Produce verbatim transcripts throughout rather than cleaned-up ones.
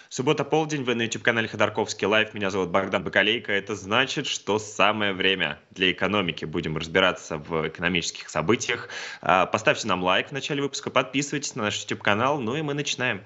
Суббота, полдень, вы на YouTube-канале Ходорковский Лайв. Меня зовут Богдан Бакалейко. Это значит, что самое время для экономики. Будем разбираться в экономических событиях. А, Поставьте нам лайк в начале выпуска, подписывайтесь на наш YouTube-канал, ну и мы начинаем.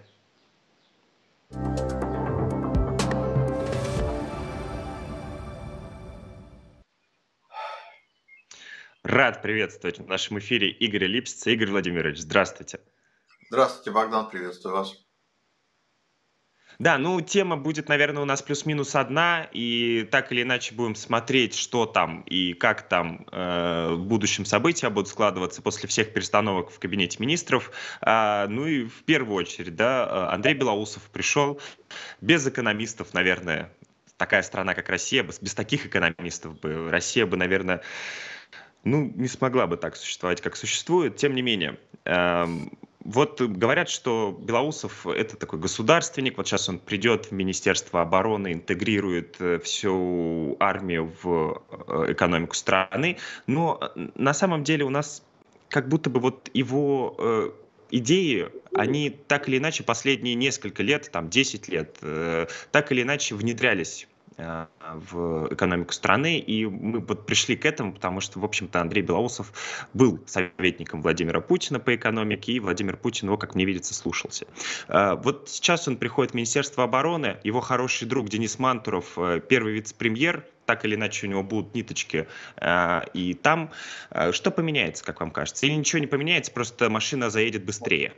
Рад приветствовать в нашем эфире Игоря Липсица. Игорь Владимирович, здравствуйте. Здравствуйте, Богдан, приветствую вас. Да, ну тема будет, наверное, у нас плюс-минус одна, и так или иначе будем смотреть, что там и как там э, в будущем события будут складываться после всех перестановок в кабинете министров. А, ну и в первую очередь, да, Андрей Белоусов пришел без экономистов, наверное. Такая страна, как Россия, без, без таких экономистов бы Россия бы, наверное, ну, не смогла бы так существовать, как существует. Тем не менее, эм, вот говорят, что Белоусов — это такой государственник. Вот сейчас он придет в Министерство обороны, интегрирует э, всю армию в э, экономику страны. Но э, на самом деле у нас как будто бы вот его э, идеи, они так или иначе последние несколько лет, там десять лет, э, так или иначе внедрялись э, в экономику страны, и мы вот пришли к этому, потому что, в общем-то, Андрей Белоусов был советником Владимира Путина по экономике, и Владимир Путин его, как мне видится, слушался. Э, Вот сейчас он приходит в Министерство обороны, его хороший друг Денис Мантуров, э, первый вице-премьер, так или иначе у него будут ниточки, э, и там э, что поменяется, как вам кажется? Или ничего не поменяется, просто машина заедет быстрее?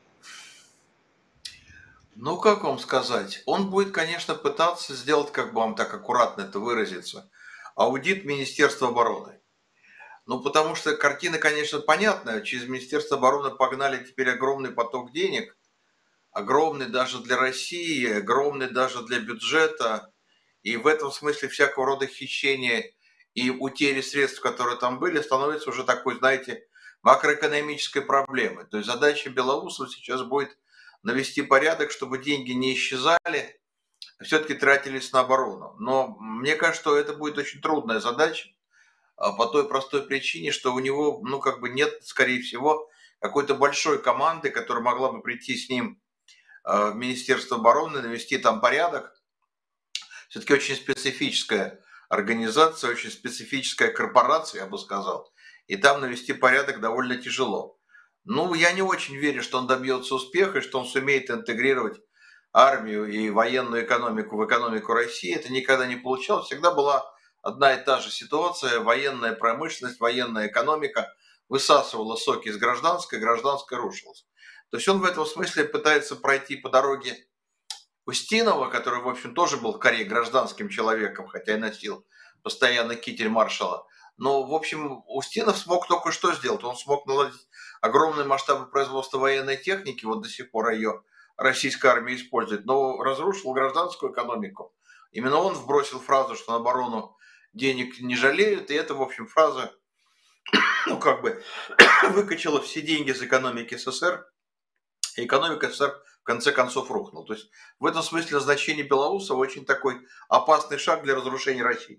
Ну, как вам сказать? Он будет, конечно, пытаться сделать, как бы вам так аккуратно это выразиться, аудит Министерства обороны. Ну, потому что картина, конечно, понятная. Через Министерство обороны погнали теперь огромный поток денег, огромный даже для России, огромный даже для бюджета. И в этом смысле всякого рода хищения и утери средств, которые там были, становится уже такой, знаете, макроэкономической проблемой. То есть задача Белоусова сейчас будет навести порядок, чтобы деньги не исчезали, а все-таки тратились на оборону. Но мне кажется, что это будет очень трудная задача, а, по той простой причине, что у него, ну, как бы нет, скорее всего, какой-то большой команды, которая могла бы прийти с ним а, в Министерство обороны, навести там порядок. Все-таки очень специфическая организация, очень специфическая корпорация, я бы сказал. И там навести порядок довольно тяжело. Ну, я не очень верю, что он добьется успеха, и что он сумеет интегрировать армию и военную экономику в экономику России. Это никогда не получалось. Всегда была одна и та же ситуация. Военная промышленность, военная экономика высасывала соки из гражданской, гражданская рушилась. То есть он в этом смысле пытается пройти по дороге Устинова, который, в общем, тоже был в Корее гражданским человеком, хотя и носил постоянно китель маршала. Но, в общем, Устинов смог только что сделать. Он смог наладить огромные масштабы производства военной техники, вот до сих пор ее российская армия использует, но разрушил гражданскую экономику. Именно он вбросил фразу, что на оборону денег не жалеют, и эта, в общем, фраза, ну, как бы, выкачала все деньги из экономики СССР, и экономика СССР в конце концов рухнула. То есть в этом смысле назначение Белоусова очень такой опасный шаг для разрушения России.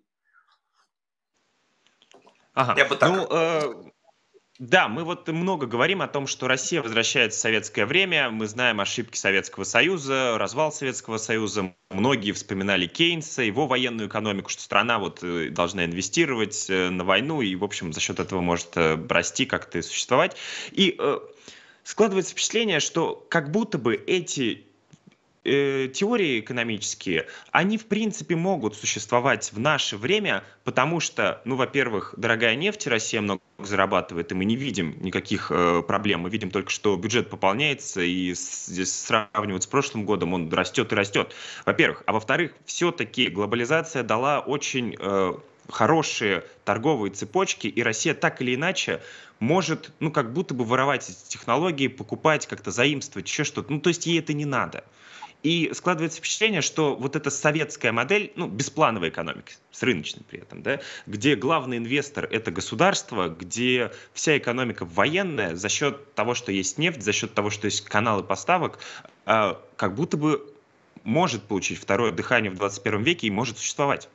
Ага, Я бы так. ну, э, да, мы вот много говорим о том, что Россия возвращается в советское время. Мы знаем ошибки Советского Союза, развал Советского Союза. Многие вспоминали Кейнса, его военную экономику, что страна вот э, должна инвестировать э, на войну и, в общем, за счет этого может э, расти, как-то и существовать. И э, складывается впечатление, что как будто бы эти э, теории экономические, они в принципе могут существовать в наше время, потому что, ну, во-первых, дорогая нефть, Россия много зарабатывает, и мы не видим никаких э, проблем. Мы видим только, что бюджет пополняется, и с- здесь сравнивать с прошлым годом он растет и растет. Во-первых. А во-вторых, все-таки глобализация дала очень э, хорошие торговые цепочки, и Россия так или иначе может, ну, как будто бы воровать эти технологии, покупать, как-то заимствовать, еще что-то. Ну, то есть ей это не надо. И складывается впечатление, что вот эта советская модель, ну, бесплановой экономики, с рыночной при этом, да, где главный инвестор — это государство, где вся экономика военная за счет того, что есть нефть, за счет того, что есть каналы поставок, а, как будто бы может получить второе дыхание в двадцать первом веке и может существовать.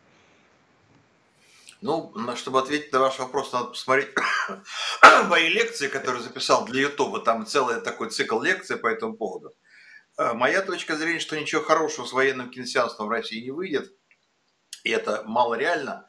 Ну, на- чтобы ответить на ваш вопрос, надо посмотреть мои лекции, которые записал для Ютуба. Там целый такой цикл лекций по этому поводу. А, Моя точка зрения, что ничего хорошего с военным кейнсианством в России не выйдет, и это мало реально.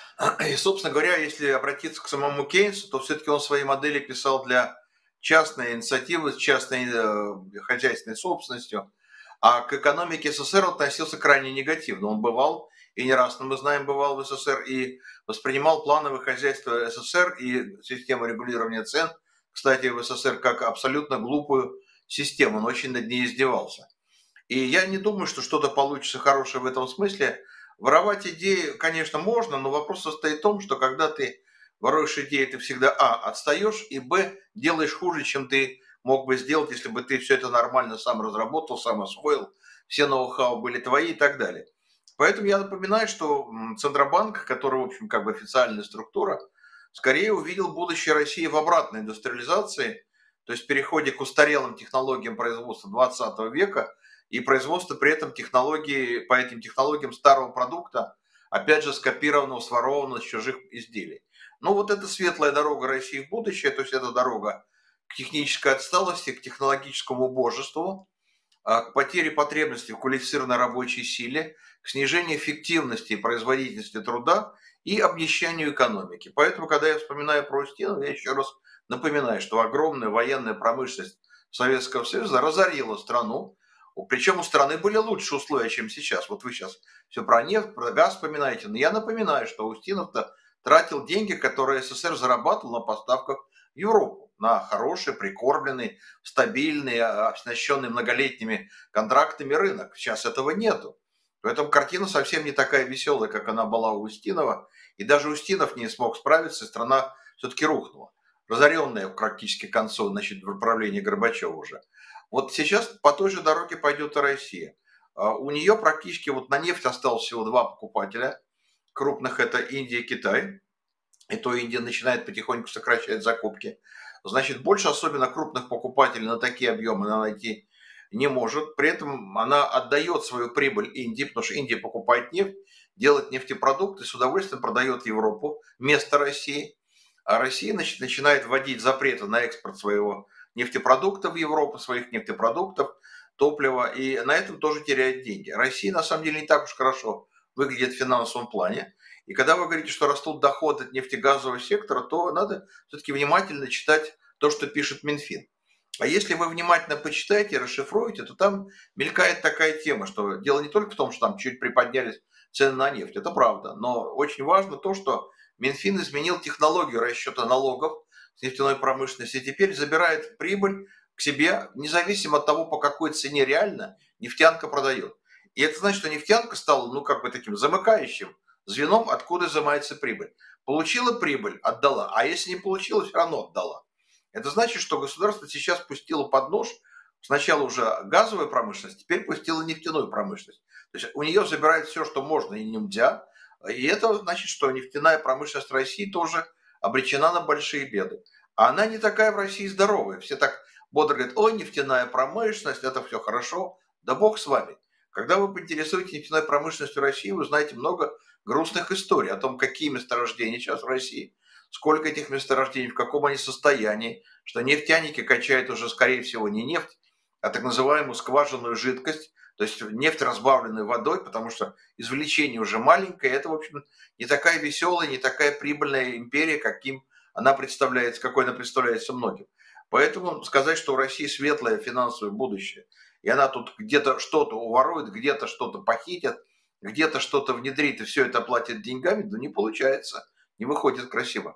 И, собственно говоря, если обратиться к самому Кейнсу, то все-таки он свои модели писал для частной инициативы, с частной э, хозяйственной собственностью, а к экономике СССР он относился крайне негативно. Он бывал, и не раз, но мы знаем, бывал в СССР, и воспринимал плановое хозяйство СССР и систему регулирования цен, кстати, в СССР, как абсолютно глупую систему. Он очень над ней издевался. И я не думаю, что что-то получится хорошее в этом смысле. Воровать идеи, конечно, можно, но вопрос состоит в том, что когда ты воруешь идеи, ты всегда, а, отстаешь, и, б, делаешь хуже, чем ты мог бы сделать, если бы ты все это нормально сам разработал, сам освоил, все ноу-хау были твои и так далее. Поэтому я напоминаю, что Центробанк, который, в общем, как бы официальная структура, скорее увидел будущее России в обратной индустриализации, то есть переходе к устарелым технологиям производства двадцатого века, и производство при этом технологии, по этим технологиям старого продукта, опять же, скопированного, сворованного с чужих изделий. Ну, вот это светлая дорога России в будущее, то есть это дорога к технической отсталости, к технологическому убожеству, а, к потере потребности в квалифицированной рабочей силе, к снижению эффективности и производительности труда и обнищанию экономики. Поэтому, когда я вспоминаю про Устинова, я еще раз напоминаю, что огромная военная промышленность Советского Союза разорила страну, причем у страны были лучше условия, чем сейчас. Вот вы сейчас все про нефть, про газ вспоминаете, но я напоминаю, что Устинов-то тратил деньги, которые СССР зарабатывал на поставках в Европу, на хороший, прикормленный, стабильный, оснащенный многолетними контрактами рынок. Сейчас этого нету. Поэтому картина совсем не такая веселая, как она была у Устинова. И даже Устинов не смог справиться, и страна все-таки рухнула. Разоренная практически к концу, значит, в правлении Горбачева уже. Вот сейчас по той же дороге пойдет и Россия. А, У нее практически вот на нефть осталось всего два покупателя крупных, это Индия и Китай. И то Индия начинает потихоньку сокращать закупки. Значит, больше особенно крупных покупателей на такие объемы она найти не может. При этом она отдает свою прибыль Индии, потому что Индия покупает нефть, делает нефтепродукты, с удовольствием продает в Европу вместо России. А Россия, значит, начинает вводить запреты на экспорт своего нефтепродукта в Европу, своих нефтепродуктов, топлива, и на этом тоже теряет деньги. Россия, на самом деле, не так уж хорошо выглядит в финансовом плане. И когда вы говорите, что растут доходы от нефтегазового сектора, то надо все-таки внимательно читать то, что пишет Минфин. А если вы внимательно почитаете, расшифруете, то там мелькает такая тема, что дело не только в том, что там чуть приподнялись цены на нефть, это правда, но очень важно то, что Минфин изменил технологию расчета налогов с нефтяной промышленности и теперь забирает прибыль к себе, независимо от того, по какой цене реально нефтянка продает. И это значит, что нефтянка стала, ну, как бы таким замыкающим звеном, откуда изымается прибыль. Получила прибыль, отдала, а если не получила, все равно отдала. Это значит, что государство сейчас пустило под нож сначала уже газовую промышленность, теперь пустило нефтяную промышленность. То есть у нее забирают все, что можно и нельзя, и это значит, что нефтяная промышленность России тоже обречена на большие беды. А она не такая в России здоровая. Все так бодро говорят, ой, нефтяная промышленность, это все хорошо. Да бог с вами. Когда вы поинтересуетесь нефтяной промышленностью России, вы узнаете много грустных историй о том, какие месторождения сейчас в России, сколько этих месторождений, в каком они состоянии, что нефтяники качают уже, скорее всего, не нефть, а так называемую скважинную жидкость, то есть нефть, разбавленную водой, потому что извлечение уже маленькое, это, в общем, не такая веселая, не такая прибыльная империя, каким она представляется, какой она представляется многим. Поэтому сказать, что у России светлое финансовое будущее, и она тут где-то что-то уворует, где-то что-то похитит, где-то что-то внедрит и все это оплатит деньгами, ну не получается, не выходит красиво.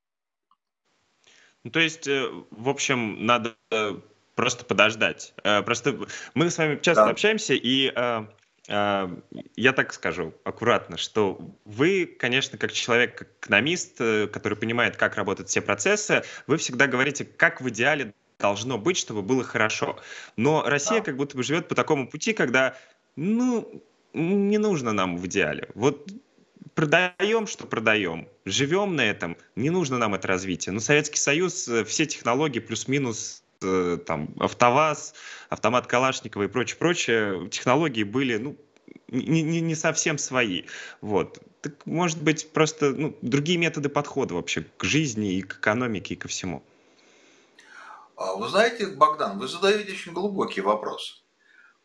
Ну, то есть, э, в общем, надо э, просто подождать. Э, Просто мы с вами часто Да. общаемся, и э, э, я так скажу аккуратно, что вы, конечно, как человек, как экономист, э, который понимает, как работают все процессы, вы всегда говорите, как в идеале должно быть, чтобы было хорошо. Но Россия Да. как будто бы живет по такому пути, когда, ну, не нужно нам в идеале. Вот продаем, что продаем, живем на этом, не нужно нам это развитие. Но Советский Союз, э, все технологии плюс-минус, э, там, АвтоВАЗ, автомат Калашникова и прочее, прочее, технологии были, ну, не, не, не совсем свои. Вот. Так, может быть, просто ну, другие методы подхода вообще к жизни и к экономике и ко всему. А Вы знаете, Богдан, вы задаете очень глубокий вопрос.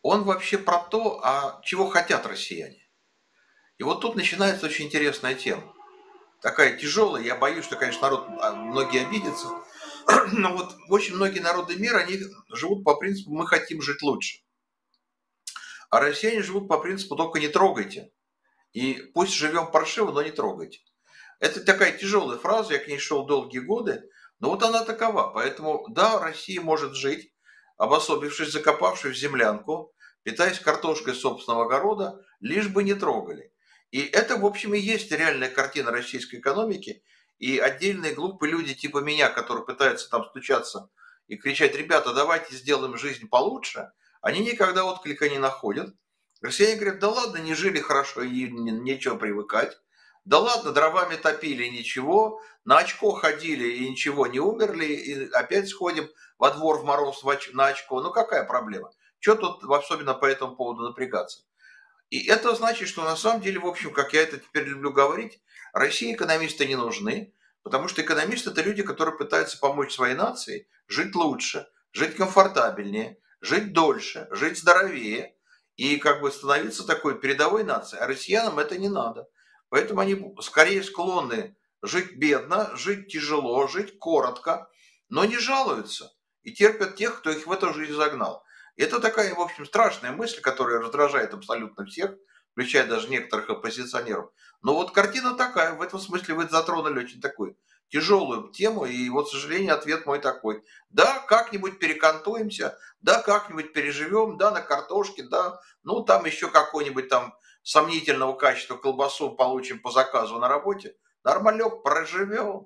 он вообще про то, а чего хотят россияне. И вот тут начинается очень интересная тема. Такая тяжелая, я боюсь, что, конечно, народ, а, многие обидятся, но вот очень многие народы мира, они живут по принципу «мы хотим жить лучше». А россияне живут по принципу «только не трогайте». И пусть живем паршиво, но не трогайте. Это такая тяжелая фраза, я к ней шел долгие годы, но вот она такова. Поэтому, да, Россия может жить, обособившись, закопавшись в землянку, питаясь картошкой собственного огорода, лишь бы не трогали. И это, в общем, и есть реальная картина российской экономики. И отдельные глупые люди типа меня, которые пытаются там стучаться и кричать: ребята, давайте сделаем жизнь получше, они никогда отклика не находят. Россияне говорят: да ладно, не жили хорошо, и нечего привыкать. Да ладно, дровами топили, ничего. На очко ходили и ничего, не умерли. И опять сходим во двор в мороз на очко. Ну какая проблема? Что тут особенно по этому поводу напрягаться? И это значит, что на самом деле, в общем, как я это теперь люблю говорить, России экономисты не нужны, потому что экономисты – это люди, которые пытаются помочь своей нации жить лучше, жить комфортабельнее, жить дольше, жить здоровее и как бы становиться такой передовой нацией. А россиянам это не надо. Поэтому они скорее склонны жить бедно, жить тяжело, жить коротко, но не жалуются и терпят тех, кто их в эту жизнь загнал. Это такая, в общем, страшная мысль, которая раздражает абсолютно всех, включая даже некоторых оппозиционеров. Но вот картина такая, в этом смысле вы затронули очень такую тяжелую тему, и вот, к сожалению, ответ мой такой. Да, как-нибудь перекантуемся, да, как-нибудь переживем, да, на картошке, да, ну, там еще какой-нибудь там сомнительного качества колбасу получим по заказу на работе. Нормалек, проживем.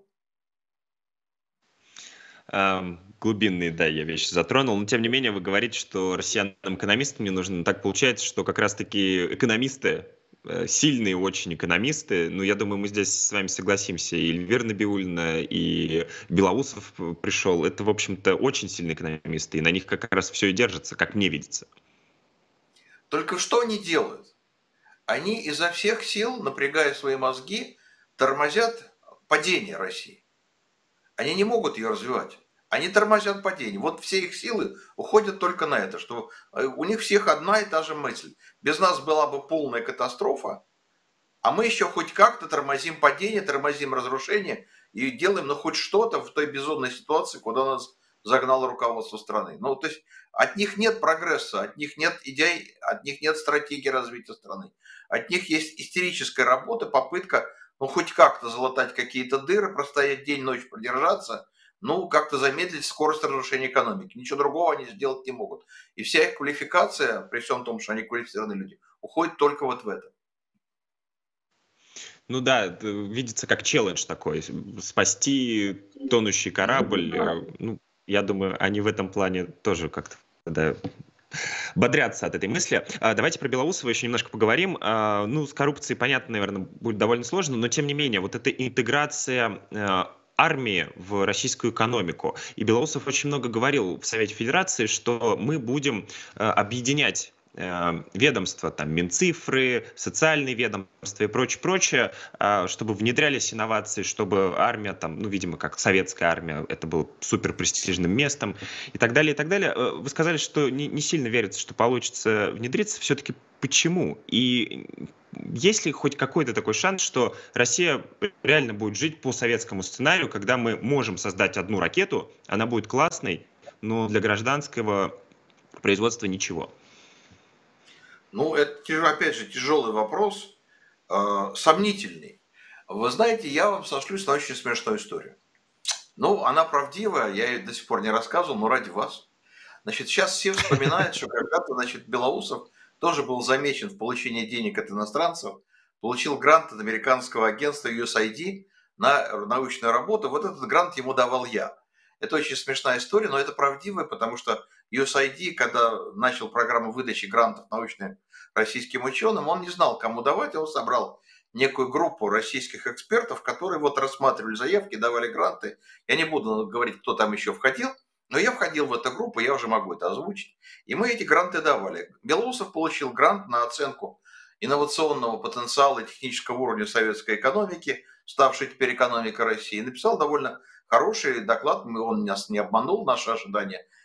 Ам, глубинные, да, я вещи затронул, но тем не менее вы говорите, что россиянам-экономистам не нужно. Так получается, что как раз-таки экономисты, э, сильные очень экономисты, ну, я думаю, мы здесь с вами согласимся, и Эльвира Набиуллина, и Белоусов пришел, это, в общем-то, очень сильные экономисты, и на них как раз все и держится, как мне видится. Только что они делают? Они изо всех сил, напрягая свои мозги, тормозят падение России. Они не могут ее развивать. Они тормозят падение. Вот все их силы уходят только на это, что у них всех одна и та же мысль. Без нас была бы полная катастрофа, а мы еще хоть как-то тормозим падение, тормозим разрушение и делаем, ну, хоть что-то в той безумной ситуации, куда нас загнало руководство страны. Ну, то есть от них нет прогресса, от них нет идей, от них нет стратегии развития страны. От них есть истерическая работа, попытка, ну, хоть как-то залатать какие-то дыры, простоять день-ночь, продержаться, ну, как-то замедлить скорость разрушения экономики. Ничего другого они сделать не могут. И вся их квалификация, при всем том, что они квалифицированные люди, уходит только вот в это. Ну да, это видится как челлендж такой, спасти тонущий корабль. э, Ну, я думаю, они в этом плане тоже как-то, да, бодрятся от этой мысли. А, Давайте про Белоусова еще немножко поговорим. А, Ну, с коррупцией, понятно, наверное, будет довольно сложно, но тем не менее, вот эта интеграция э, армии в российскую экономику. И Белоусов очень много говорил в Совете Федерации, что мы будем э, объединять э, ведомства, там, Минцифры, социальные ведомства и прочее, прочее, а, чтобы внедрялись инновации, чтобы армия, там, ну, видимо, как советская армия, это было супер престижным местом, и так далее, и так далее. Э, Вы сказали, что не, не сильно верится, что получится внедриться. Все-таки почему? И есть ли хоть какой-то такой шанс, что Россия реально будет жить по советскому сценарию, когда мы можем создать одну ракету, она будет классной, но для гражданского производства ничего? Ну, это, опять же, тяжелый вопрос, э, сомнительный. Вы знаете, я вам сошлюсь на очень смешную историю. Ну, она правдивая, я ее до сих пор не рассказывал, но ради вас. Значит, сейчас все вспоминают, что когда-то, значит, Белоусов тоже был замечен в получении денег от иностранцев, получил грант от американского агентства ю эс ай ди на научную работу. Вот этот грант ему давал я. Это очень смешная история, но это правдивая, потому что ю эс ай ди, когда начал программу выдачи грантов научным российским ученым, он не знал, кому давать, он собрал некую группу российских экспертов, которые вот рассматривали заявки, давали гранты. Я не буду говорить, кто там еще входил, но я входил в эту группу, я уже могу это озвучить. И мы эти гранты давали. Белоусов получил грант на оценку инновационного потенциала и технического уровня советской экономики, ставшей теперь экономикой России. Написал довольно хороший доклад, он нас не обманул, наши ожидания,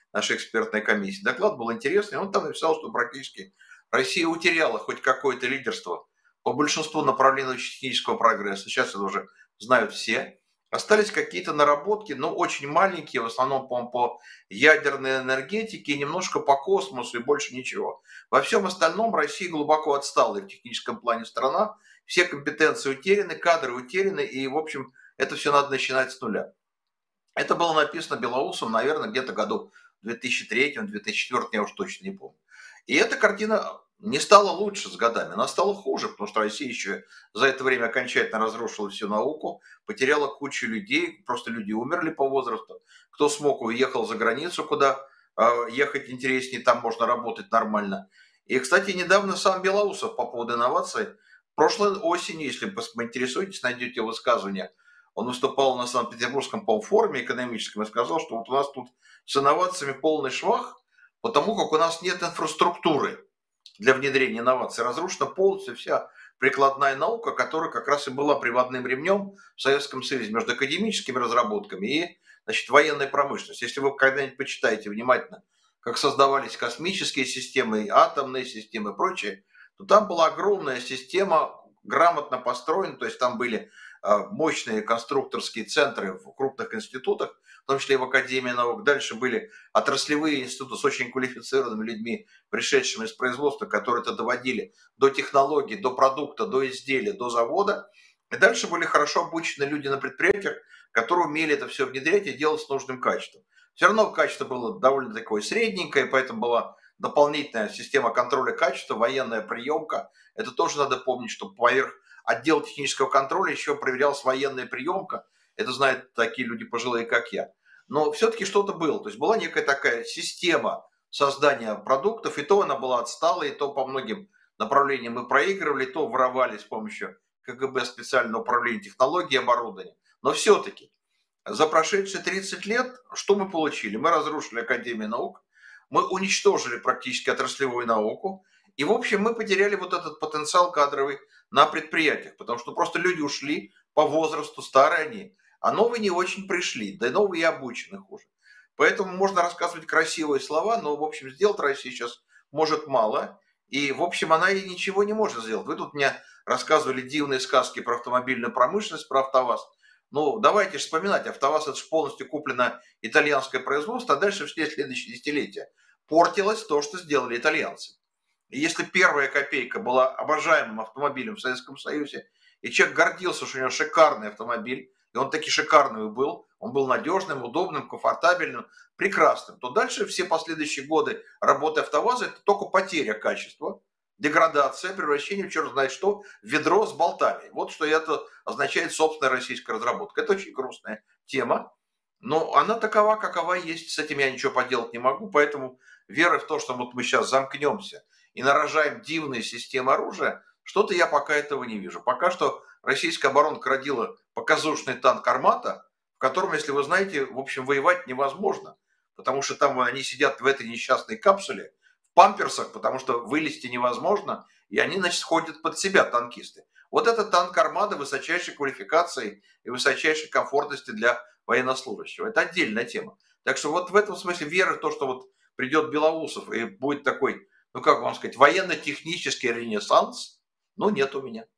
нашей экспертной комиссии. Доклад был интересный, он там написал, что практически Россия утеряла хоть какое-то лидерство по большинству направлений научно-технического прогресса. Сейчас это уже знают все. Остались какие-то наработки, но очень маленькие, в основном, по-моему, по ядерной энергетике, немножко по космосу и больше ничего. Во всем остальном Россия глубоко отстала и в техническом плане страна. Все компетенции утеряны, кадры утеряны, и, в общем, это все надо начинать с нуля. Это было написано Белоусом, наверное, где-то году в две тысячи третьем - две тысячи четвёртом, я уж точно не помню. И эта картина не стала лучше с годами, она стала хуже, потому что Россия еще за это время окончательно разрушила всю науку, потеряла кучу людей, просто люди умерли по возрасту. Кто смог, уехал за границу, куда э, ехать интереснее, там можно работать нормально. И, кстати, недавно сам Белоусов по поводу инноваций, прошлой осенью, если вы поинтересуетесь, найдете высказывание, он выступал на Санкт-Петербургском по форуме экономическом и сказал, что вот у нас тут с инновациями полный швах, потому как у нас нет инфраструктуры для внедрения инноваций. Разрушена полностью вся прикладная наука, которая как раз и была приводным ремнем в Советском Союзе между академическими разработками и, значит, военной промышленностью. Если вы когда-нибудь почитаете внимательно, как создавались космические системы, атомные системы и прочее, то там была огромная система, грамотно построена, то есть там были мощные конструкторские центры в крупных институтах, в том числе и в Академии наук. Дальше были отраслевые институты с очень квалифицированными людьми, пришедшими из производства, которые это доводили до технологий, до продукта, до изделия, до завода. И дальше были хорошо обученные люди на предприятиях, которые умели это все внедрять и делать с нужным качеством. Все равно качество было довольно такое средненькое, поэтому была дополнительная система контроля качества, военная приемка. Это тоже надо помнить, что поверх отдел технического контроля еще проверялась военная приемка. Это знают такие люди пожилые, как я. Но все-таки что-то было. То есть была некая такая система создания продуктов, и то она была отстала, и то по многим направлениям мы проигрывали, то воровали с помощью ка гэ бэ специального управления технологий и оборудования. Но все-таки за прошедшие тридцать лет что мы получили? Мы разрушили Академию наук, мы уничтожили практически отраслевую науку, и, в общем, мы потеряли вот этот потенциал кадровый на предприятиях, потому что просто люди ушли по возрасту, старые они, а новые не очень пришли, да и новые и обучены хуже. Поэтому можно рассказывать красивые слова, но, в общем, сделать Россия сейчас может мало, и, в общем, она и ничего не может сделать. Вы тут мне рассказывали дивные сказки про автомобильную промышленность, про АвтоВАЗ. Ну, давайте же вспоминать, АвтоВАЗ это же полностью куплено итальянское производство, а дальше все следующие десятилетия портилось то, что сделали итальянцы. И если первая копейка была обожаемым автомобилем в Советском Союзе, и человек гордился, что у него шикарный автомобиль, и он таки шикарный был, он был надежным, удобным, комфортабельным, прекрасным, то дальше все последующие годы работы АвтоВАЗа это только потеря качества, деградация, превращение в черт знает что, в ведро с болтами. Вот что это означает собственная российская разработка. Это очень грустная тема, но она такова, какова есть, с этим я ничего поделать не могу, поэтому вера в то, что вот мы сейчас замкнемся и нарожаем дивные системы оружия, что-то я пока этого не вижу. Пока что российская оборонка родила показушный танк «Армата», в котором, если вы знаете, в общем, воевать невозможно, потому что там они сидят в этой несчастной капсуле, в памперсах, потому что вылезти невозможно, и они, значит, ходят под себя, танкисты. Вот этот танк «Армада» высочайшей квалификации и высочайшей комфортности для военнослужащего. Это отдельная тема. Так что вот в этом смысле вера в то, что вот придет Белоусов и будет такой, ну как вам сказать, военно-технический ренессанс, ну нет у меня.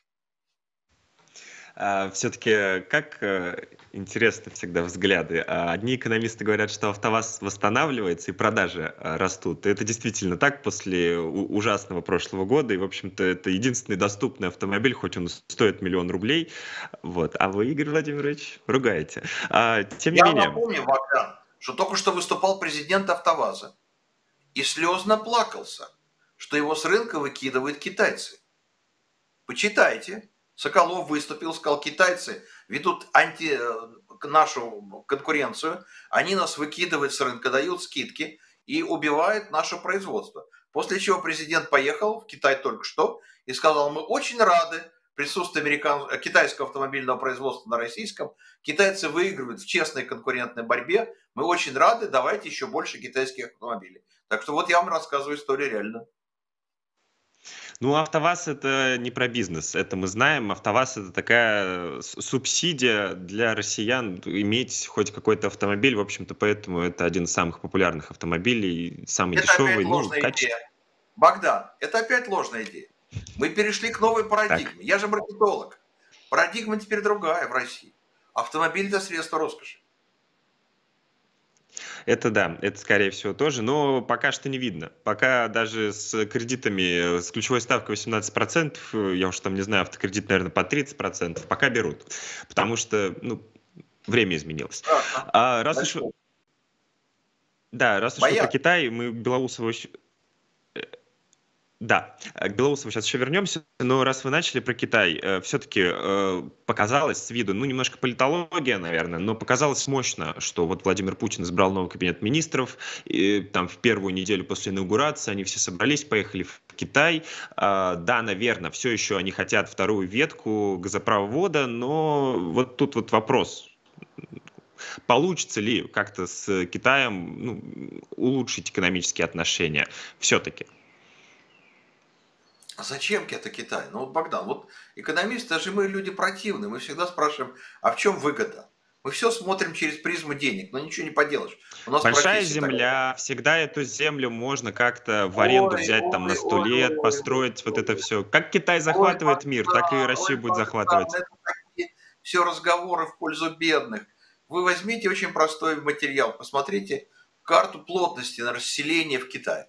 А, все-таки как э, интересны всегда взгляды. А, Одни экономисты говорят, что АвтоВАЗ восстанавливается и продажи а, растут. И это действительно так после у- ужасного прошлого года. И, в общем-то, это единственный доступный автомобиль, хоть он и стоит миллион рублей. Вот. А вы, Игорь Владимирович, ругаете. А, тем не Я менее, напомню, Богдан, что только что выступал президент АвтоВАЗа и слезно плакался, что его с рынка выкидывают китайцы. Почитайте. Соколов выступил, сказал, китайцы ведут анти, нашу конкуренцию, они нас выкидывают с рынка, дают скидки и убивают наше производство. После чего президент поехал в Китай только что и сказал, мы очень рады присутствию американ... китайского автомобильного производства на российском. Китайцы выигрывают в честной конкурентной борьбе. Мы очень рады, давайте еще больше китайских автомобилей. Так что вот я вам рассказываю историю реально. Ну, АвтоВАЗ это не про бизнес, это мы знаем. АвтоВАЗ это такая с- субсидия для россиян иметь хоть какой-то автомобиль. В общем-то, поэтому это один из самых популярных автомобилей, самый Это опять дешевый, ну, ложная идея. качество. Богдан, это опять ложная идея. Мы перешли к новой Так, парадигме. Я же маркетолог. Парадигма теперь другая в России. Автомобиль – это средство роскоши. это да, это скорее всего тоже, но пока что не видно. Пока даже с кредитами, э, с ключевой ставкой восемнадцать процентов, э, я уж там не знаю, автокредит, наверное, по тридцать процентов, пока берут. Потому что, ну, время изменилось. Страшно. А раз уж, Дальше. да, раз уж вы про Боятся. Китай, мы Белоусова еще. Да, э, к Белоусову сейчас еще вернемся, но раз вы начали про Китай, все-таки показалось с виду, ну, немножко политология, наверное, но показалось мощно, что вот Владимир Путин избрал новый кабинет министров, и там в первую неделю после инаугурации они все собрались, поехали в Китай. А, да, наверное, все еще они хотят вторую ветку газопровода, но вот тут вот вопрос. Получится ли как-то с Китаем, ну, улучшить экономические отношения все-таки? А зачем это Китай? Ну вот, Богдан, вот экономисты же мы люди противные. Мы всегда спрашиваем, а в чем выгода? Мы все смотрим через призму денег, но ничего не поделаешь. У нас Большая профессия такая. земля, всегда эту землю можно как-то в аренду Ой, взять там ой, на сто ой, ой, лет, ой, ой, построить вот это ой. все. Как Китай Ой, захватывает мир, так и Богдан, ой, Россию будет Богдан, захватывать. это такие все разговоры в пользу бедных. Вы возьмите очень простой материал, посмотрите карту плотности на расселение в Китае.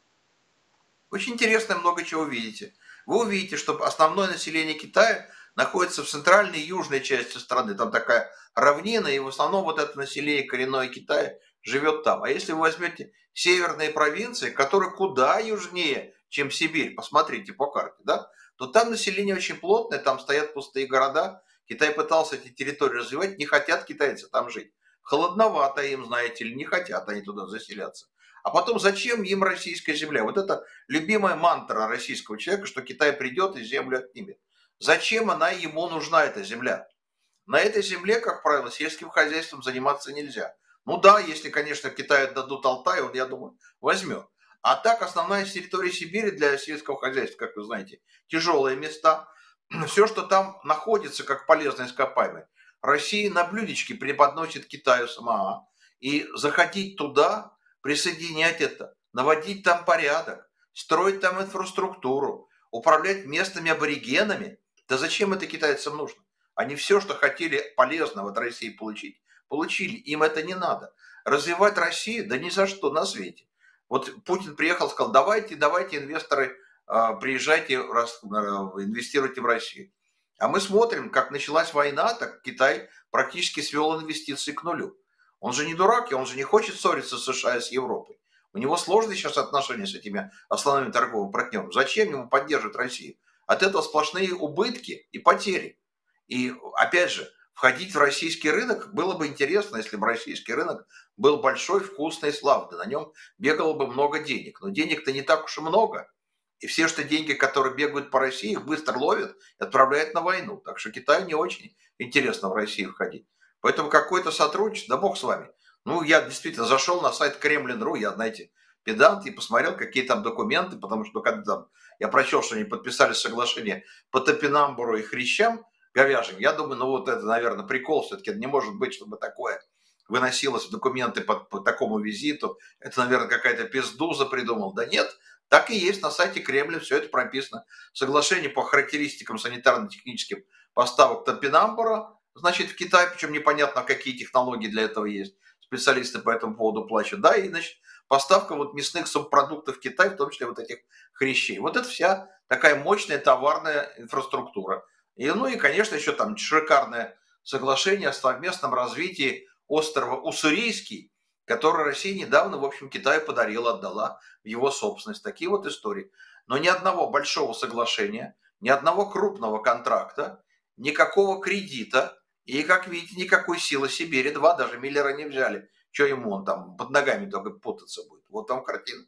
Очень интересно, много чего увидите. Вы увидите, что основное население Китая находится в центральной и южной части страны. Там такая равнина, и в основном вот это население коренное Китая живет там. А если вы возьмете северные провинции, которые куда южнее, чем Сибирь, посмотрите по карте, да, то там население очень плотное, там стоят пустые города. Китай пытался эти территории развивать, не хотят китайцы там жить. Холодновато им, знаете ли, не хотят они туда заселяться. А потом, зачем им российская земля? Вот это любимая мантра российского человека, что Китай придет и землю отнимет. Зачем она ему нужна, эта земля? На этой земле, как правило, сельским хозяйством заниматься нельзя. Ну да, если, конечно, Китаю отдадут Алтай, он, я думаю, возьмет. А так, основная территория Сибири для сельского хозяйства, как вы знаете, тяжелые места. Все, что там находится, как полезное ископаемое, Россия на блюдечке преподносит Китаю сама. И заходить туда, присоединять это, наводить там порядок, строить там инфраструктуру, управлять местными аборигенами. Да зачем это китайцам нужно? Они все, что хотели полезного от России получить, получили. Им это не надо. Развивать Россию? Да ни за что на свете. Вот Путин приехал, сказал, давайте, давайте, инвесторы, а, приезжайте, инвестируйте в Россию. А мы смотрим, как началась война, так Китай практически свел инвестиции к нулю. Он же не дурак, и он же не хочет ссориться с США и с Европой. У него сложные сейчас отношения с этими основными торговыми партнерами. Зачем ему поддерживать Россию? От этого сплошные убытки и потери. И опять же, входить в российский рынок было бы интересно, если бы российский рынок был большой, вкусный, славный. На нем бегало бы много денег. Но денег-то не так уж и много. И все, что деньги, которые бегают по России, их быстро ловят и отправляют на войну. Так что Китаю не очень интересно в Россию входить. Поэтому какое-то сотрудничество, да бог с вами. Ну, я действительно зашел на сайт Кремлин точка ру, я, знаете, педант, и посмотрел, какие там документы, потому что когда там я прочел, что они подписали соглашение по топинамбуру и хрящам говяжьим, я думаю, ну вот это, наверное, прикол все-таки, не может быть, чтобы такое выносилось в документы по, по такому визиту. Это, наверное, какая-то пиздуза придумал. Да нет, так и есть, на сайте Кремля все это прописано. Соглашение по характеристикам санитарно-техническим поставок топинамбура, значит, в Китае, причем непонятно, какие технологии для этого есть. Специалисты по этому поводу плачут. Да, и, значит, поставка вот мясных субпродуктов в Китай, в том числе вот этих хрящей. Вот это вся такая мощная товарная инфраструктура. И, ну и, конечно, еще там шикарное соглашение о совместном развитии острова Уссурийский, который Россия недавно, в общем, Китаю подарила, отдала в его собственность. Такие вот истории. Но ни одного большого соглашения, ни одного крупного контракта, никакого кредита, и, как видите, никакой силы Сибири. Два даже Миллера не взяли. Что ему он там под ногами только путаться будет? Вот там картина.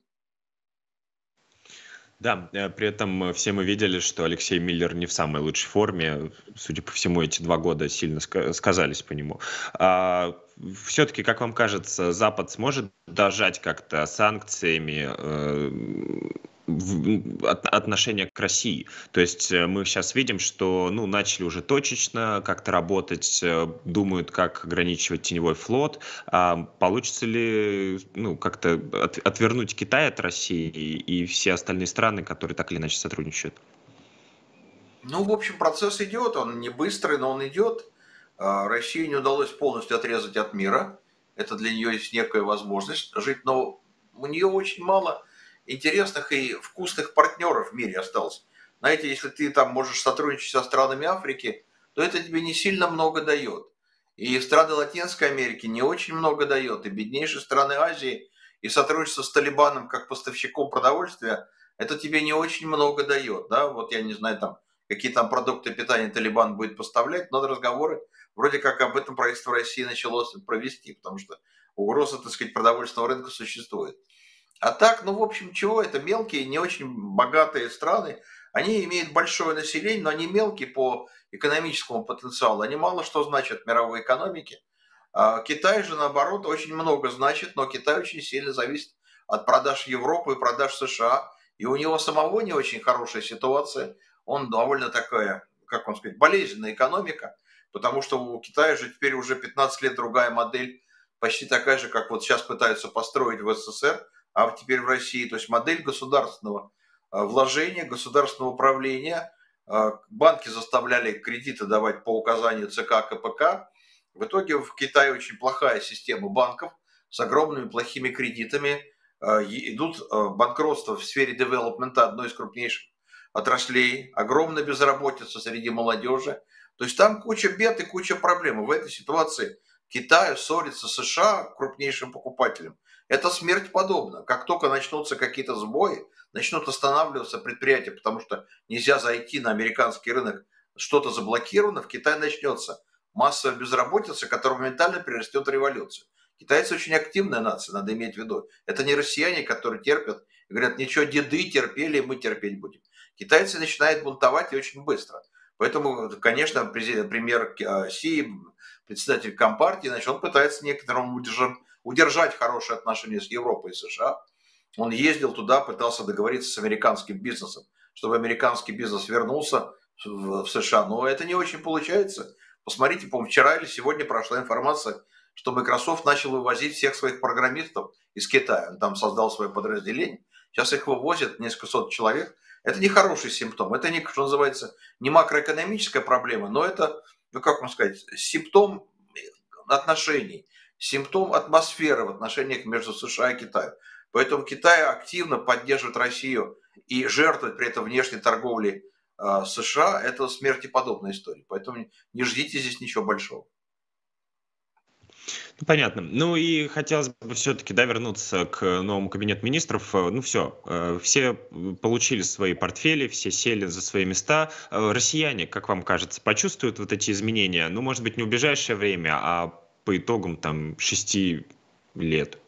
Да, э, при этом э, все мы видели, что Алексей Миллер не в самой лучшей форме. Судя по всему, эти два года сильно ска- сказались по нему. А, все-таки, как вам кажется, Запад сможет дожать как-то санкциями, э, отношение к России. То есть мы сейчас видим, что ну, начали уже точечно как-то работать, думают, как ограничивать теневой флот. А получится ли ну, как-то от, отвернуть Китай от России и, и все остальные страны, которые так или иначе сотрудничают? Ну, в общем, процесс идет, он не быстрый, но он идет. А, России не удалось полностью отрезать от мира. Это для нее есть некая возможность жить, но у нее очень мало интересных и вкусных партнеров в мире осталось. Знаете, если ты там можешь сотрудничать со странами Африки, то это тебе не сильно много дает. И страны Латинской Америки не очень много дает. И беднейшие страны Азии, и сотрудничество с Талибаном как поставщиком продовольствия, это тебе не очень много дает. Да? Вот я не знаю, там какие там продукты питания Талибан будет поставлять, но разговоры вроде как об этом правительство России начало провести, потому что угроза, так сказать, продовольственного рынка существует. А так, ну, в общем, чего это? Мелкие, не очень богатые страны, они имеют большое население, но они мелкие по экономическому потенциалу. Они мало что значат в мировой экономике. А Китай же, наоборот, очень много значит, но Китай очень сильно зависит от продаж Европы и продаж США. И у него самого не очень хорошая ситуация. Он довольно такая, как вам сказать, болезненная экономика, потому что у Китая же теперь уже пятнадцать лет другая модель, почти такая же, как вот сейчас пытаются построить в СССР, а теперь в России. То есть модель государственного э, вложения, государственного управления. Э, Банки заставляли кредиты давать по указанию ЦК КПК. В итоге в Китае очень плохая система банков с огромными плохими кредитами. Э, Идут э, банкротства в сфере девелопмента, одной из крупнейших отраслей, огромная безработица среди молодежи. То есть там куча бед и куча проблем. И в этой ситуации Китай ссорится с США, крупнейшим покупателем. Это смерть подобно. Как только начнутся какие-то сбои, начнут останавливаться предприятия, потому что нельзя зайти на американский рынок, что-то заблокировано, в Китае начнется массовая безработица, которая моментально перерастет в революцию. Китайцы очень активная нация, надо иметь в виду. Это не россияне, которые терпят и говорят, ничего, деды терпели, мы терпеть будем. Китайцы начинают бунтовать и очень быстро. Поэтому, конечно, премьер Си, председатель Компартии, значит, он пытается некоторым удержать, удержать хорошие отношения с Европой и США. Он ездил туда, пытался договориться с американским бизнесом, чтобы американский бизнес вернулся в США. Но это не очень получается. Посмотрите, по-моему, вчера или сегодня прошла информация, что Microsoft начал вывозить всех своих программистов из Китая. Он там создал свое подразделение. Сейчас их вывозят несколько сот человек. Это не хороший симптом. Это, не, что называется, не макроэкономическая проблема, но это, ну как вам сказать, симптом отношений, симптом атмосферы в отношениях между США и Китаем. Поэтому Китай активно поддерживает Россию и жертвует при этом внешней торговлей э, США. Это смертеподобная история. Поэтому не ждите здесь ничего большого. Ну, понятно. Ну и хотелось бы все-таки, да, вернуться к новому кабинету министров. Э, Ну все, э, все получили свои портфели, все сели за свои места. Э, Россияне, как вам кажется, почувствуют вот эти изменения? Ну, может быть, не в ближайшее время, а по итогам там шести лет.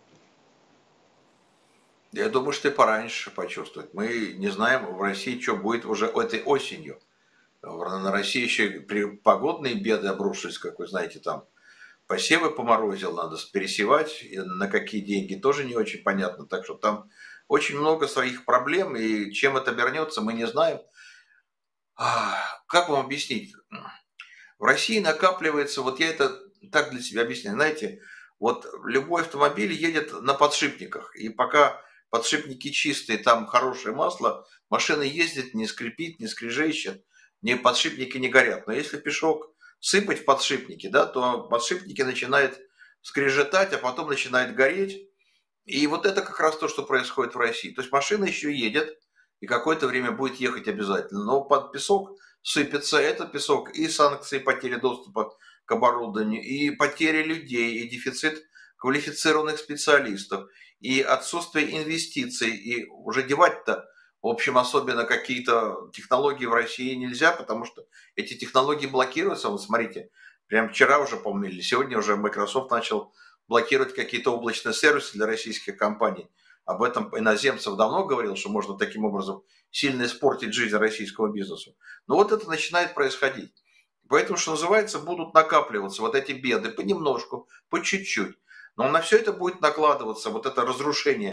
Я думаю, что и пораньше почувствовать. Мы не знаем в России, что будет уже этой осенью. На России еще погодные беды обрушились, как вы знаете, там посевы поморозил, надо пересевать, и на какие деньги тоже не очень понятно. Так что там очень много своих проблем, и чем это обернется, мы не знаем. Как вам объяснить? В России накапливается, вот я это так для себя объясняю, знаете, вот любой автомобиль едет на подшипниках, и пока подшипники чистые, там хорошее масло, машина ездит, не скрипит, не скрежещет, ни подшипники не горят. Но если пешок сыпать в подшипники, да, то подшипники начинают скрежетать, а потом начинает гореть. И вот это как раз то, что происходит в России. То есть машина еще едет, и какое-то время будет ехать обязательно. Но под песок сыпется, это песок, и санкции, потери доступа к оборудованию, и потери людей, и дефицит квалифицированных специалистов, и отсутствие инвестиций. И уже девать-то, в общем, особенно какие-то технологии в России нельзя, потому что эти технологии блокируются. Вот смотрите, прям вчера уже, по-моему, или сегодня уже Microsoft начал блокировать какие-то облачные сервисы для российских компаний. Об этом иноземцев давно говорил, что можно таким образом сильно испортить жизнь российского бизнеса. Но вот это начинает происходить. Поэтому, что называется, будут накапливаться вот эти беды понемножку, по чуть-чуть. Но на все это будет накладываться вот это разрушение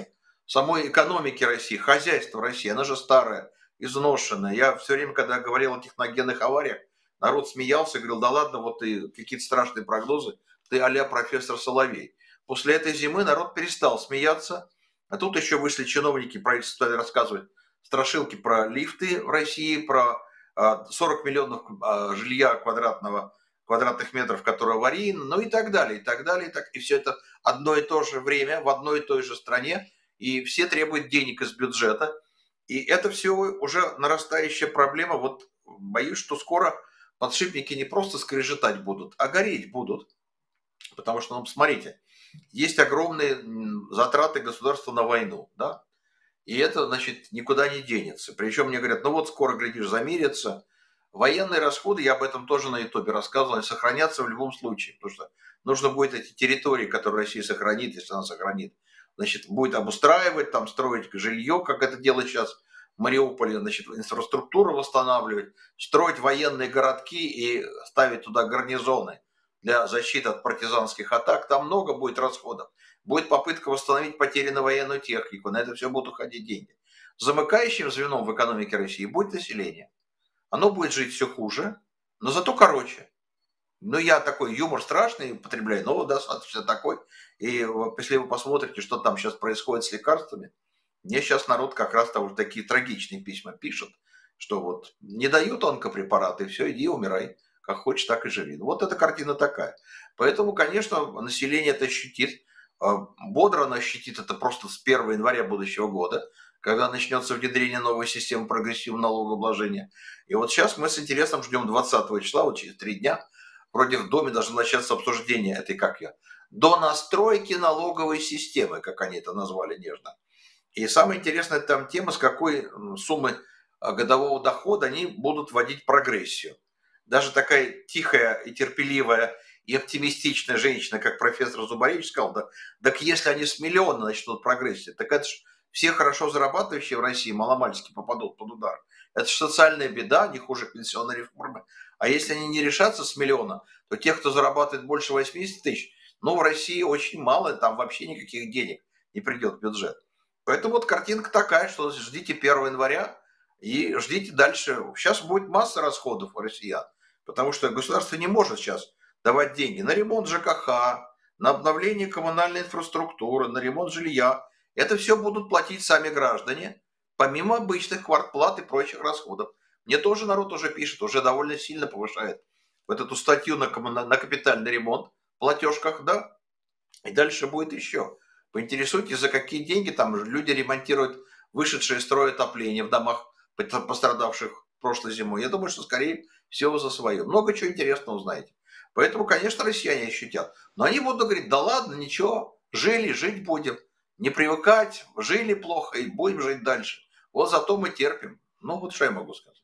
самой экономики России, хозяйства России. Она же старая, изношенная. Я все время, когда говорил о техногенных авариях, народ смеялся, говорил, да ладно, вот ты какие-то страшные прогнозы, ты а-ля профессор Соловей. После этой зимы народ перестал смеяться, а тут еще вышли чиновники, правительство стали рассказывать страшилки про лифты в России, про сорок миллионов жилья квадратного, квадратных метров, которые аварийны, ну и так далее, и так далее. И, так, и все это одно и то же время, в одной и той же стране, и все требуют денег из бюджета. И это все уже нарастающая проблема. Вот боюсь, что скоро подшипники не просто скрежетать будут, а гореть будут. Потому что, ну, посмотрите, есть огромные затраты государства на войну, да, и это, значит, никуда не денется. Причем мне говорят, ну вот скоро, глядишь, замерится. Военные расходы, я об этом тоже на Ютубе рассказывал, сохранятся в любом случае, потому что нужно будет эти территории, которые Россия сохранит, если она сохранит, значит, будет обустраивать, там строить жилье, как это делает сейчас в Мариуполе, значит, инфраструктуру восстанавливать, строить военные городки и ставить туда гарнизоны для защиты от партизанских атак. Там много будет расходов. Будет попытка восстановить потерянную военную технику, на это все будут уходить деньги. Замыкающим звеном в экономике России будет население. Оно будет жить все хуже, но зато короче. Ну, я такой юмор страшный употребляю, но достаточно такой. И если вы посмотрите, что там сейчас происходит с лекарствами, мне сейчас народ как раз там такие трагичные письма пишет, что вот не дают онкопрепараты, все, иди умирай. Как хочешь, так и живи. Вот эта картина такая. Поэтому, конечно, население это ощутит. Бодро оно ощутит это просто с первого января будущего года, когда начнется внедрение новой системы прогрессивного налогообложения. И вот сейчас мы с интересом ждем двадцатого числа, вот через три дня, вроде в Доме должно начаться обсуждение этой, как я, до настройки налоговой системы, как они это назвали нежно. И самое интересное там тема, с какой суммы годового дохода они будут вводить прогрессию. Даже такая тихая и терпеливая и оптимистичная женщина, как профессор Зубаревич, сказал, да, так если они с миллиона начнут прогрессию, так это же все хорошо зарабатывающие в России маломальски попадут под удар. Это же социальная беда, не хуже пенсионной реформы. А если они не решатся с миллиона, то тех, кто зарабатывает больше восьмидесяти тысяч, ну, в России очень мало, там вообще никаких денег не придет в бюджет. Поэтому вот картинка такая, что ждите первого января и ждите дальше. Сейчас будет масса расходов у россиян, потому что государство не может сейчас давать деньги на ремонт ЖКХ, на обновление коммунальной инфраструктуры, на ремонт жилья. Это все будут платить сами граждане, помимо обычных квартплат и прочих расходов. Мне тоже народ уже пишет, уже довольно сильно повышает вот эту статью на, коммуна... на капитальный ремонт в платежках, да, и дальше будет еще. Поинтересуйтесь, за какие деньги там люди ремонтируют вышедшие из строя отопление в домах, пострадавших прошлой зимой. Я думаю, что скорее всего за свое. Много чего интересного узнаете. Поэтому, конечно, россияне ощутят. Но они будут говорить, да ладно, ничего, жили, жить будем. Не привыкать, жили плохо и будем жить дальше. Вот зато мы терпим. Ну, вот что я могу сказать.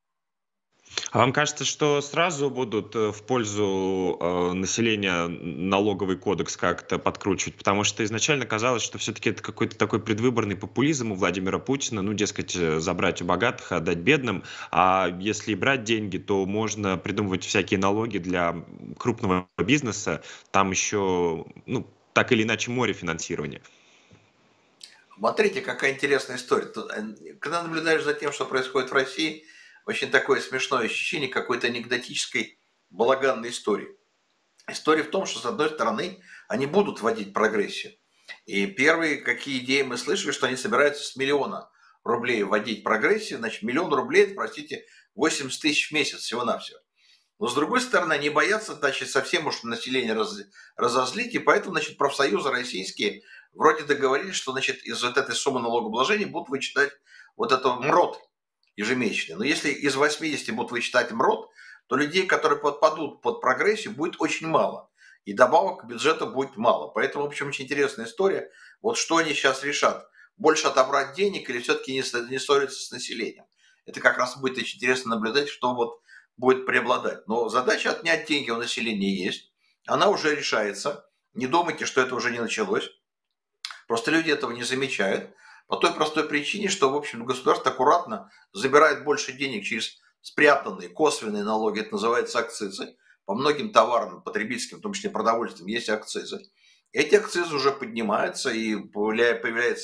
А вам кажется, что сразу будут э, в пользу э, населения налоговый кодекс как-то подкручивать? Потому что изначально казалось, что все-таки это какой-то такой предвыборный популизм у Владимира Путина, ну, дескать, э, забрать у богатых, отдать бедным. А если и брать деньги, то можно придумывать всякие налоги для крупного бизнеса. Там еще, ну, так или иначе, море финансирования. Смотрите, какая интересная история. Когда наблюдаешь за тем, что происходит в России, очень такое смешное ощущение какой-то анекдотической балаганной истории. История в том, что, с одной стороны, они будут вводить прогрессию. И первые, какие идеи мы слышали, что они собираются с миллиона рублей вводить прогрессию. Значит, миллион рублей, это, простите, восемьдесят тысяч в месяц всего-навсего. Но, с другой стороны, они боятся, значит, совсем уж население раз, разозлить, и поэтому, значит, профсоюзы российские вроде договорились, что, значит, из вот этой суммы налогообложения будут вычитать вот это МРОТ ежемесячный. Но если из восьмидесяти будут вычитать МРОТ, то людей, которые подпадут под прогрессию, будет очень мало. И добавок к бюджету будет мало. Поэтому, в общем, очень интересная история. Вот что они сейчас решат. Больше отобрать денег или все-таки не, не ссориться с населением. Это как раз будет очень интересно наблюдать, что вот будет преобладать. Но задача отнять деньги у населения есть. Она уже решается. Не думайте, что это уже не началось. Просто люди этого не замечают. По той простой причине, что, в общем, государство аккуратно забирает больше денег через спрятанные косвенные налоги, это называется акцизы. По многим товарам потребительским, в том числе продовольствием, есть акцизы. Эти акцизы уже поднимаются, и появляется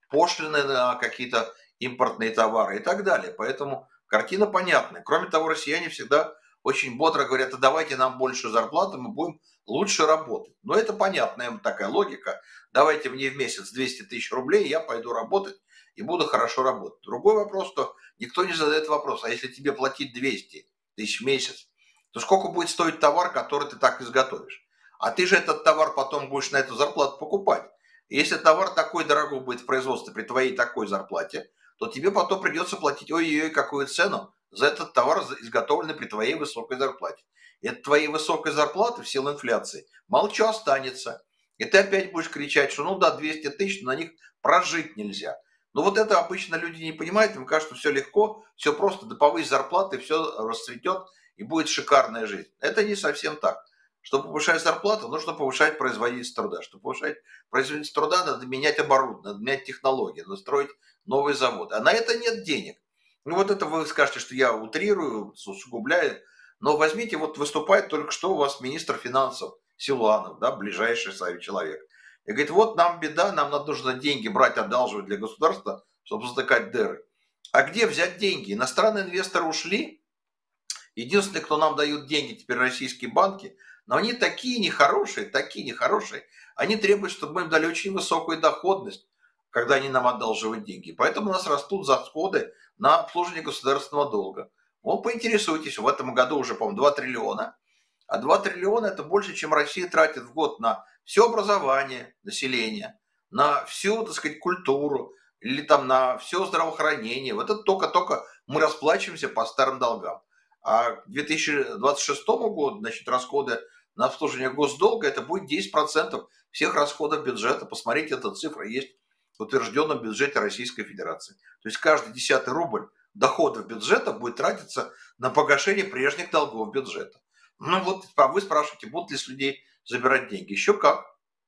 пошлины на какие-то импортные товары и так далее. Поэтому картина понятная. Кроме того, россияне всегда очень бодро говорят: а давайте нам больше зарплаты, мы будем лучше работать. Но это понятная такая логика. Давайте мне в месяц двести тысяч рублей, я пойду работать и буду хорошо работать. Другой вопрос, что никто не задает вопрос: а если тебе платить двести тысяч в месяц, то сколько будет стоить товар, который ты так изготовишь? А ты же этот товар потом будешь на эту зарплату покупать. И если товар такой дорогой будет в производстве при твоей такой зарплате, то тебе потом придется платить ой-ой-ой какую цену за этот товар, изготовленный при твоей высокой зарплате. И от твоей высокой зарплаты в силу инфляции мало чего останется. И ты опять будешь кричать, что ну да, двести тысяч, но на них прожить нельзя. Но вот это обычно люди не понимают, им кажется, что все легко, все просто, да повысь зарплаты, все расцветет и будет шикарная жизнь. Это не совсем так. Чтобы повышать зарплату, нужно повышать производительность труда. Чтобы повышать производительность труда, надо менять оборудование, надо менять технологии, надо строить новые заводы. А на это нет денег. Ну вот это вы скажете, что я утрирую, усугубляю. Но возьмите, вот выступает только что у вас министр финансов Силуанов, да, ближайший с вами человек. И говорит: вот нам беда, нам надо нужно деньги брать, одалживать для государства, чтобы затыкать дыры. А где взять деньги? Иностранные инвесторы ушли. Единственные, кто нам дают деньги, теперь российские банки. Но они такие нехорошие, такие нехорошие. Они требуют, чтобы мы им дали очень высокую доходность, когда они нам одалживают деньги. Поэтому у нас растут расходы на обслуживание государственного долга. Вот поинтересуйтесь, в этом году уже, по-моему, два триллиона. А два триллиона – это больше, чем Россия тратит в год на все образование населения, на всю, так сказать, культуру, или там на все здравоохранение. Вот это только-только мы расплачиваемся по старым долгам. А к две тысячи двадцать шестому году, значит, расходы на обслуживание госдолга – это будет десять процентов всех расходов бюджета. Посмотрите, эта цифра есть в утвержденном бюджете Российской Федерации. То есть каждый десятый рубль доходов бюджета будет тратиться на погашение прежних долгов бюджета. Ну вот, а вы спрашиваете, будут ли с людей забирать деньги? Еще как.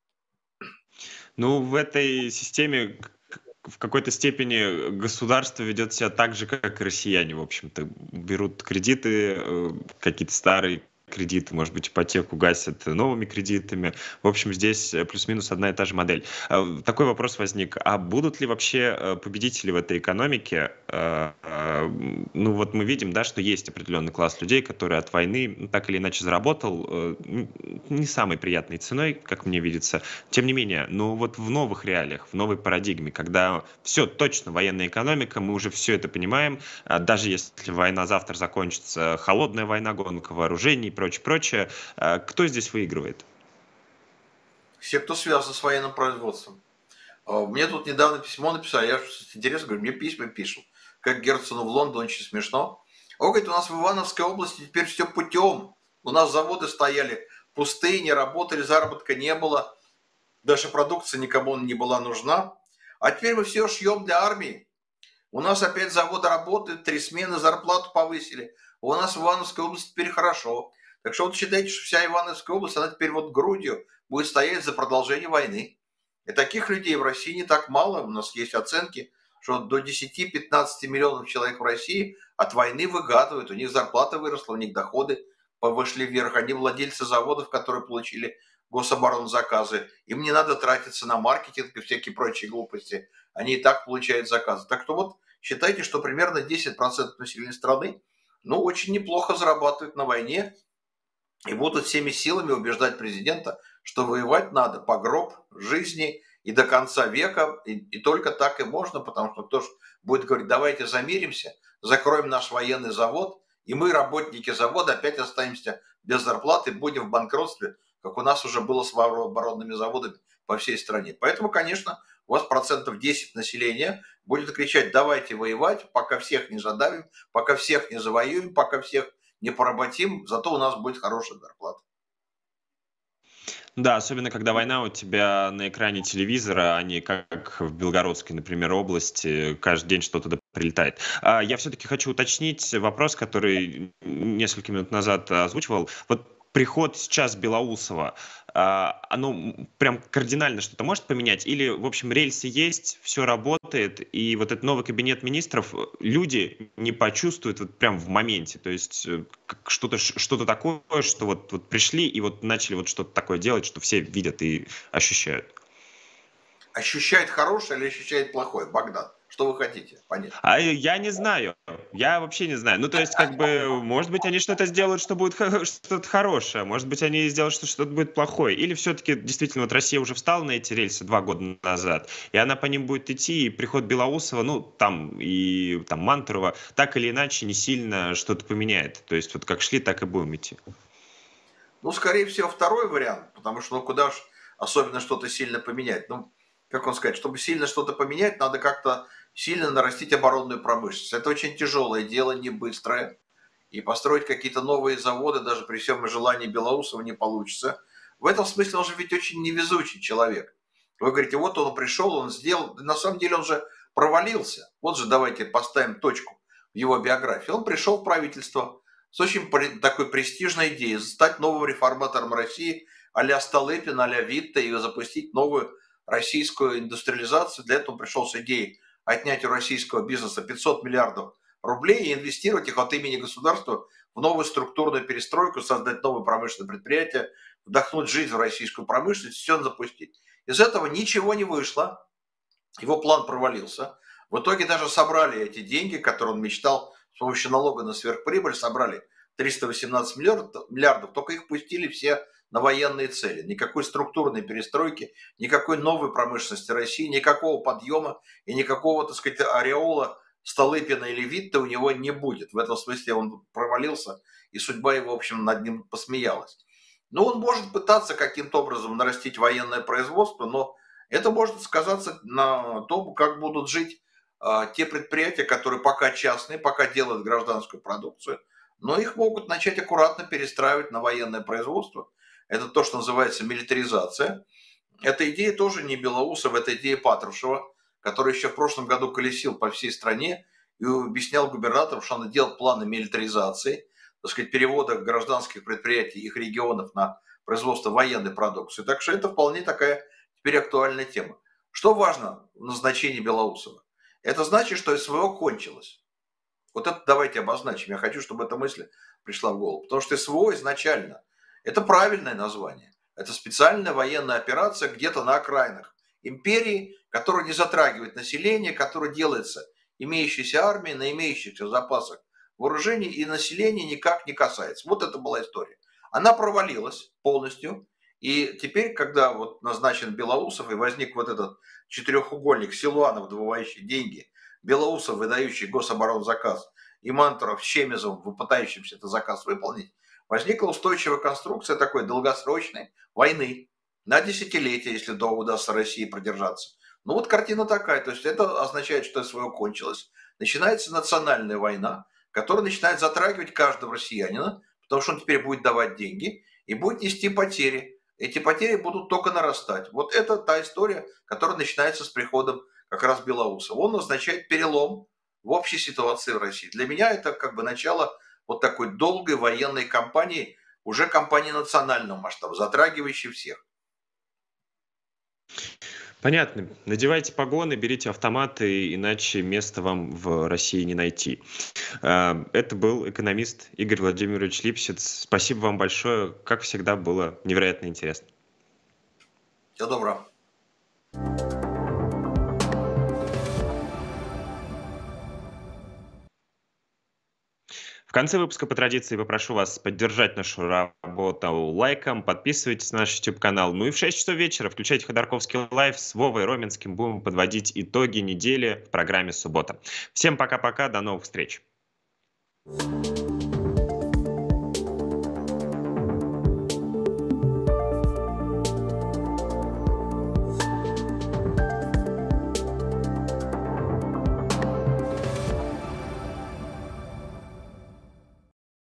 Ну, в этой системе в какой-то степени государство ведет себя так же, как и россияне, в общем-то. Берут кредиты, э, какие-то старые кредиты, может быть, ипотеку гасят новыми кредитами. В общем, здесь э, плюс-минус одна и та же модель. А, Такой вопрос возник. А будут ли вообще э, победители в этой экономике? Э, э, Ну, вот мы видим, да, что есть определенный класс людей, который от войны ну, так или иначе заработал э, н- не самой приятной ценой, как мне видится. Тем не менее, но вот в новых реалиях, в новой парадигме, когда все точно военная экономика, мы уже все это понимаем, а даже если война завтра закончится, холодная война, гонка вооружений и прочее, прочее, а кто здесь выигрывает? Все, кто связан с военным производством. А, Мне тут недавно письмо написали, я с интересом говорю, мне письма пишут. Как Герцену в Лондон, очень смешно. Он говорит: у нас в Ивановской области теперь все путем. У нас заводы стояли в пустыне, работали, заработка не было. Даже продукция никому не была нужна. А теперь мы все шьем для армии. У нас опять заводы работают, три смены, зарплату повысили. У нас в Ивановской области теперь хорошо. Так что вот считайте, что вся Ивановская область, она теперь вот грудью будет стоять за продолжение войны. И таких людей в России не так мало. У нас есть оценки, что до десяти-пятнадцати миллионов человек в России от войны выгадывают. У них зарплата выросла, у них доходы повышли вверх. Они владельцы заводов, которые получили гособоронзаказы. Им не надо тратиться на маркетинг и всякие прочие глупости. Они и так получают заказы. Так что вот считайте, что примерно десять процентов населения страны ну, очень неплохо зарабатывают на войне и будут всеми силами убеждать президента, что воевать надо по гроб жизни и до конца века, и, и только так и можно, потому что кто ж будет говорить: давайте замиримся, закроем наш военный завод, и мы, работники завода, опять останемся без зарплаты, будем в банкротстве, как у нас уже было с оборонными заводами по всей стране. Поэтому, конечно, у вас процентов десять населения будет кричать: давайте воевать, пока всех не задавим, пока всех не завоюем, пока всех не поработим, зато у нас будет хорошая зарплата. Да, особенно когда война у тебя на экране телевизора, а не как в Белгородской, например, области, каждый день что-то да прилетает. А, Я все-таки хочу уточнить вопрос, который несколько минут назад озвучивал. Вот приход сейчас Белоусова, а, оно м, прям кардинально что-то может поменять? Или, в общем, рельсы есть, все работает, и вот этот новый кабинет министров э, люди не почувствуют вот прям в моменте? То есть э, как что-то ш- что-то такое, что вот, вот пришли и вот начали вот что-то такое делать, что все видят и ощущают. ощущает хорошее или ощущает плохое? Богдан, что вы хотите понять? А я не знаю. Я вообще не знаю. Ну, то есть, как бы, может быть, они что-то сделают, что будет хо- что-то хорошее, может быть, они сделают, что что-то будет плохое. Или все-таки, действительно, вот Россия уже встала на эти рельсы два года назад, и она по ним будет идти, и приход Белоусова, ну, там, и там Мантурова, так или иначе, не сильно что-то поменяет. То есть, вот как шли, так и будем идти. Ну, скорее всего, второй вариант, потому что, ну, куда ж особенно что-то сильно поменять? Ну, как он сказать, чтобы сильно что-то поменять, надо как-то сильно нарастить оборонную промышленность. Это очень тяжелое дело, не быстрое. И построить какие-то новые заводы даже при всем желании Белоусова не получится. В этом смысле он же ведь очень невезучий человек. Вы говорите, вот он пришел, он сделал. На самом деле он же провалился. Вот же давайте поставим точку в его биографии. Он пришел в правительство с очень такой престижной идеей стать новым реформатором России а-ля Столыпин, а-ля Витте и запустить новую российскую индустриализацию. Для этого он пришел с идеей отнять у российского бизнеса пятьсот миллиардов рублей и инвестировать их от имени государства в новую структурную перестройку, создать новые промышленные предприятия, вдохнуть жизнь в российскую промышленность, все запустить. Из этого ничего не вышло, его план провалился. В итоге даже собрали эти деньги, которые он мечтал с помощью налога на сверхприбыль, собрали триста восемнадцать миллиардов, миллиардов, только их пустили все на военные цели. Никакой структурной перестройки, никакой новой промышленности России, никакого подъема и никакого, так сказать, ореола Столыпина или Витте у него не будет. В этом смысле он провалился, и судьба его, в общем, над ним посмеялась. Но он может пытаться каким-то образом нарастить военное производство, но это может сказаться на том, как будут жить а, те предприятия, которые пока частные, пока делают гражданскую продукцию, но их могут начать аккуратно перестраивать на военное производство. Это то, что называется милитаризация. Эта идея тоже не Белоусова, это идея Патрушева, который еще в прошлом году колесил по всей стране и объяснял губернаторам, что надо делать планы милитаризации, так сказать, перевода гражданских предприятий, их регионов на производство военной продукции. Так что это вполне такая теперь актуальная тема. Что важно в назначении Белоусова? Это значит, что СВО кончилось. Вот это давайте обозначим. Я хочу, чтобы эта мысль пришла в голову. Потому что СВО изначально это правильное название. Это специальная военная операция где-то на окраинах империи, которая не затрагивает население, которая делается имеющейся армией на имеющихся запасах вооружений и население никак не касается. Вот это была история. Она провалилась полностью. И теперь, когда вот назначен Белоусов и возник вот этот четырехугольник Силуанов, добывающий деньги, Белоусов, выдающий гособоронзаказ, и Мантуров с Чемезовым, пытающимся этот заказ выполнить, возникла устойчивая конструкция такой долгосрочной войны на десятилетия, если до удастся России продержаться. Ну вот картина такая, то есть это означает, что СВО кончилось. Начинается национальная война, которая начинает затрагивать каждого россиянина, потому что он теперь будет давать деньги и будет нести потери. Эти потери будут только нарастать. Вот это та история, которая начинается с приходом как раз Белоусова. Он означает перелом в общей ситуации в России. Для меня это как бы начало вот такой долгой военной кампании, уже кампании национального масштаба, затрагивающей всех. Понятно. Надевайте погоны, берите автоматы, иначе места вам в России не найти. Это был экономист Игорь Владимирович Липсиц. Спасибо вам большое. Как всегда, было невероятно интересно. Всего доброго. В конце выпуска по традиции попрошу вас поддержать нашу работу лайком, подписывайтесь на наш YouTube-канал. Ну и в шесть часов вечера включайте Ходорковский лайв с Вовой Роменским. Будем подводить итоги недели в программе «Суббота». Всем пока-пока, до новых встреч.